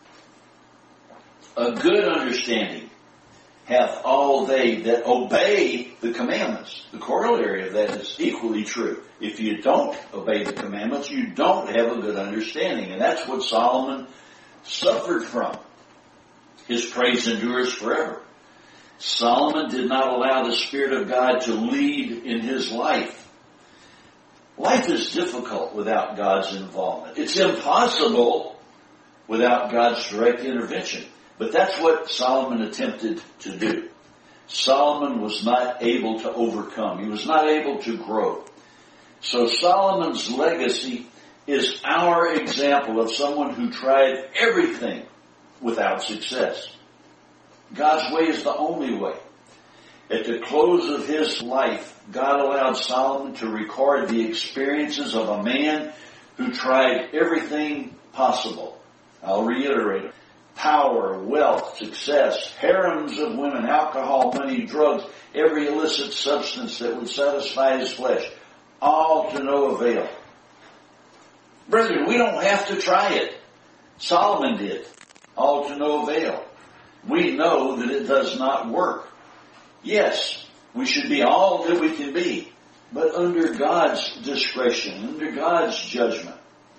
A good understanding hath all they that obey the commandments. The corollary of that is equally true. If you don't obey the commandments, you don't have a good understanding. And that's what Solomon suffered from. His praise endures forever. Solomon did not allow the Spirit of God to lead in his life. Life is difficult without God's involvement. It's impossible without God's direct intervention. But that's what Solomon attempted to do. Solomon was not able to overcome. He was not able to grow. So Solomon's legacy is our example of someone who tried everything without success. God's way is the only way. At the close of his life, God allowed Solomon to record the experiences of a man who tried everything possible. I'll reiterate it. Power, wealth, success, harems of women, alcohol, money, drugs, every illicit substance that would satisfy his flesh, all to no avail. Brethren, we don't have to try it. Solomon did. All to no avail. We know that it does not work. Yes, we should be all that we can be, but under God's discretion, under God's judgment.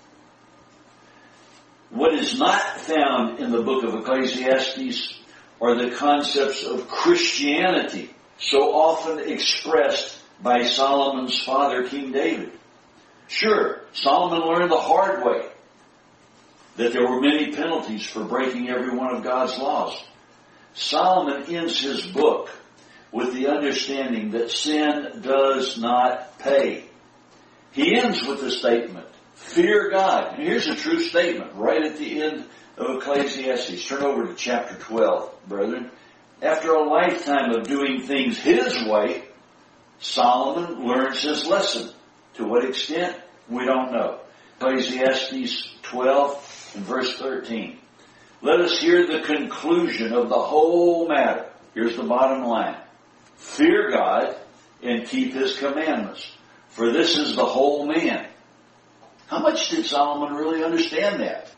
What is not found in the book of Ecclesiastes are the concepts of Christianity, so often expressed by Solomon's father, King David. Sure, Solomon learned the hard way that there were many penalties for breaking every one of God's laws. Solomon ends his book with the understanding that sin does not pay. He ends with the statement, fear God. And here's a true statement right at the end of Ecclesiastes. Turn over to chapter twelve, brethren. After a lifetime of doing things his way, Solomon learns his lesson. To what extent? We don't know. Ecclesiastes twelve and verse thirteen. Let us hear the conclusion of the whole matter. Here's the bottom line. Fear God and keep His commandments, for this is the whole man. How much did Solomon really understand that?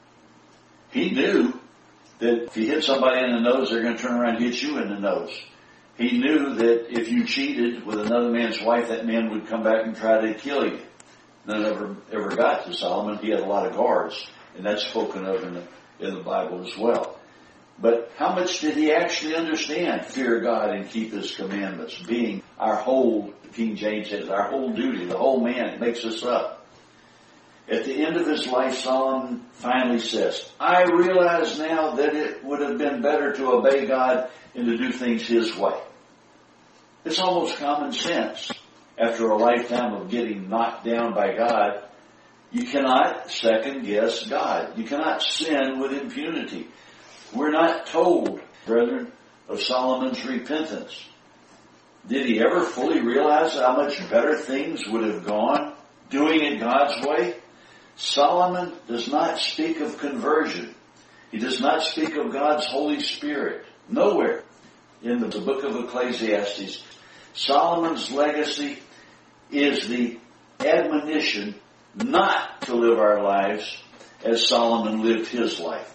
He knew that if he hit somebody in the nose, they're going to turn around and hit you in the nose. He knew that if you cheated with another man's wife, that man would come back and try to kill you. None ever ever got to Solomon. He had a lot of guards, and that's spoken of in the, in the Bible as well. But how much did he actually understand? Fear God and keep His commandments, being our whole, King James says, our whole duty, the whole man. It makes us up. At the end of his life, Solomon finally says, I realize now that it would have been better to obey God and to do things His way. It's almost common sense. After a lifetime of getting knocked down by God, you cannot second guess God. You cannot sin with impunity. We're not told, brethren, of Solomon's repentance. Did he ever fully realize how much better things would have gone doing it God's way? Solomon does not speak of conversion. He does not speak of God's Holy Spirit. Nowhere in the book of Ecclesiastes. Solomon's legacy is the admonition not to live our lives as Solomon lived his life.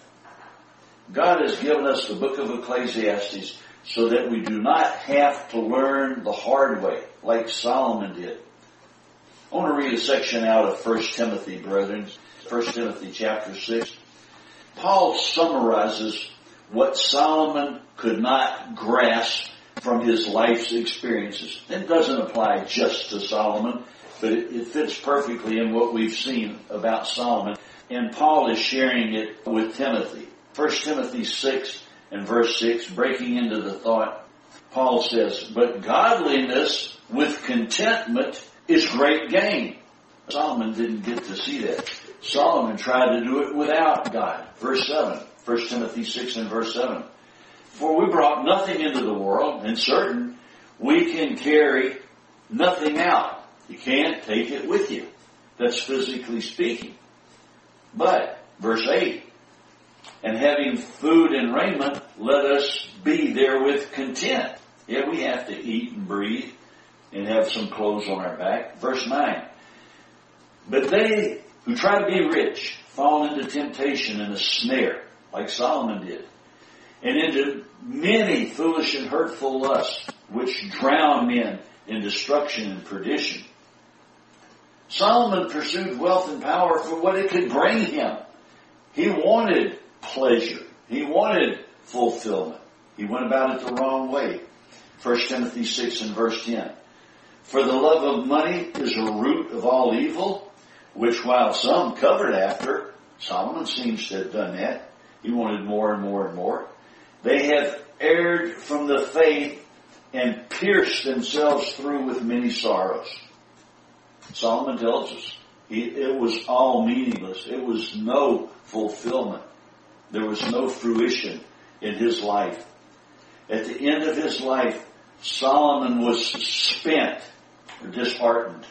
God has given us the book of Ecclesiastes so that we do not have to learn the hard way like Solomon did. I want to read a section out of First Timothy, brethren. First Timothy chapter six. Paul summarizes what Solomon could not grasp from his life's experiences. It doesn't apply just to Solomon, but it, it fits perfectly in what we've seen about Solomon. And Paul is sharing it with Timothy. First Timothy six and verse six, breaking into the thought, Paul says, but godliness with contentment is great gain. Solomon didn't get to see that. Solomon tried to do it without God. Verse seven, First Timothy six and verse seven. For we brought nothing into the world, and certain we can carry nothing out. You can't take it with you. That's physically speaking. But, verse eight, and having food and raiment, let us be therewith content. Yeah, we have to eat and breathe and have some clothes on our back. Verse nine, but they who try to be rich fall into temptation and a snare, like Solomon did, and into many foolish and hurtful lusts, which drown men in destruction and perdition. Solomon pursued wealth and power for what it could bring him. He wanted pleasure. He wanted fulfillment. He went about it the wrong way. First Timothy six and verse ten. For the love of money is a root of all evil, which while some covered after, Solomon seems to have done that. He wanted more and more and more. They have erred from the faith and pierced themselves through with many sorrows. Solomon tells us it, it was all meaningless. It was no fulfillment. There was no fruition in his life. At the end of his life, Solomon was spent or disheartened.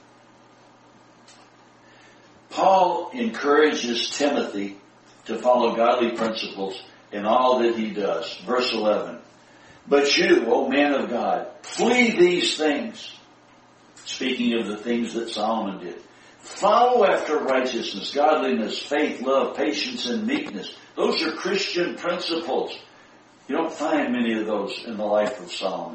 Paul encourages Timothy to follow godly principles in all that he does. Verse eleven. But you, O man of God, flee these things. Speaking of the things that Solomon did. Follow after righteousness, godliness, faith, love, patience, and meekness. Those are Christian principles. You don't find many of those in the life of Solomon.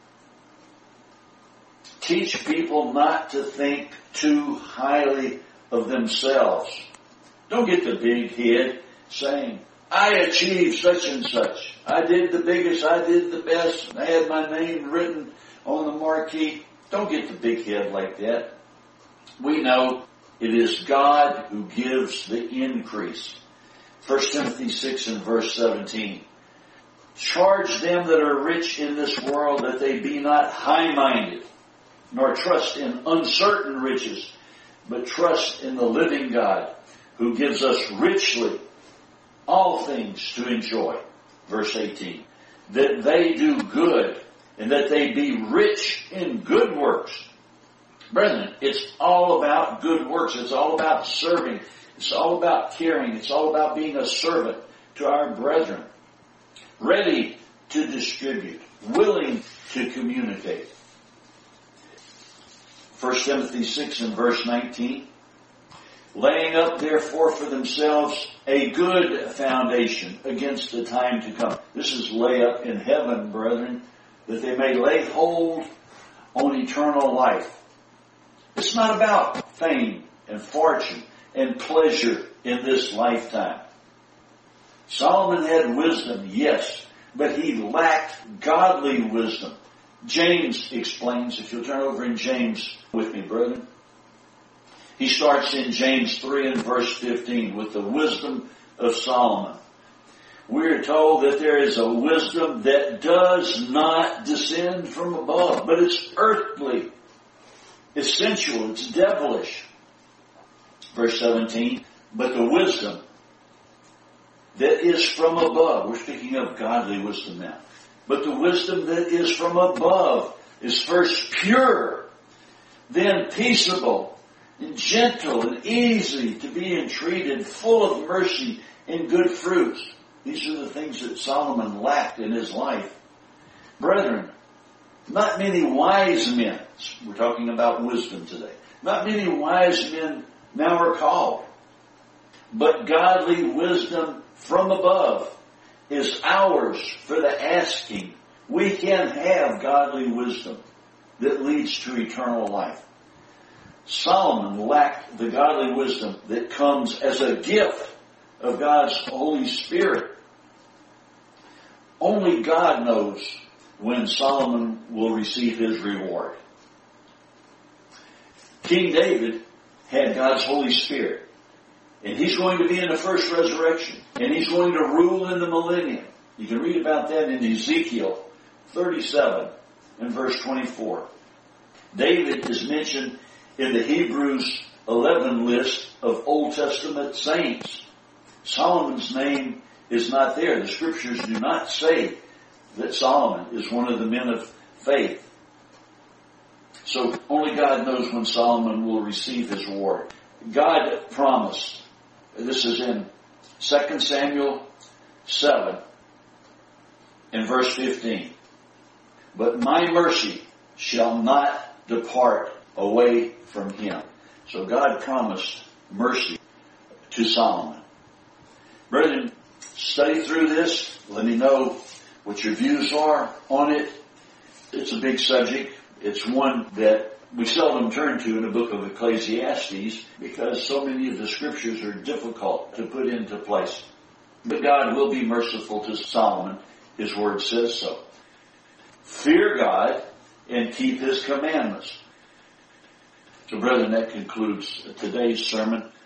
Teach people not to think too highly of themselves. Don't get the big head saying, I achieved such and such. I did the biggest, I did the best. I had my name written on the marquee. Don't get the big head like that. We know it is God who gives the increase. First Timothy six and verse seventeen. Charge them that are rich in this world that they be not high-minded, nor trust in uncertain riches, but trust in the living God, who gives us richly all things to enjoy. Verse eighteen. That they do good, and that they be rich in good works. Brethren, it's all about good works. It's all about serving. It's all about caring. It's all about being a servant to our brethren. Ready to distribute. Willing to communicate. First Timothy six and verse nineteen. Laying up therefore for themselves a good foundation against the time to come. This is lay up in heaven, brethren, that they may lay hold on eternal life. It's not about fame and fortune and pleasure in this lifetime. Solomon had wisdom, yes, but he lacked godly wisdom. James explains, if you'll turn over in James with me, brethren. He starts in James three and verse fifteen with the wisdom of Solomon. We're told that there is a wisdom that does not descend from above, but it's earthly. It's sensual. It's devilish. Verse seventeen, but the wisdom that is from above, we're speaking of godly wisdom now, but the wisdom that is from above is first pure, then peaceable, and gentle, and easy to be entreated, full of mercy and good fruits. These are the things that Solomon lacked in his life. Brethren, not many wise men, we're talking about wisdom today, not many wise men now are called. But godly wisdom from above is ours for the asking. We can have godly wisdom that leads to eternal life. Solomon lacked the godly wisdom that comes as a gift of God's Holy Spirit. Only God knows when Solomon will receive his reward. King David had God's Holy Spirit. And he's going to be in the first resurrection. And he's going to rule in the millennium. You can read about that in Ezekiel thirty-seven and verse twenty-four. David is mentioned in the Hebrews eleven list of Old Testament saints. Solomon's name is not there. The scriptures do not say that Solomon is one of the men of faith. So only God knows when Solomon will receive his reward. God promised, this is in Second Samuel seven and verse fifteen, but my mercy shall not depart away from him. So God promised mercy to Solomon. Brethren, study through this. Let me know what your views are on it. It's a big subject. It's one that we seldom turn to in the book of Ecclesiastes because so many of the scriptures are difficult to put into place. But God will be merciful to Solomon. His word says so. Fear God and keep his commandments. So brethren, that concludes today's sermon.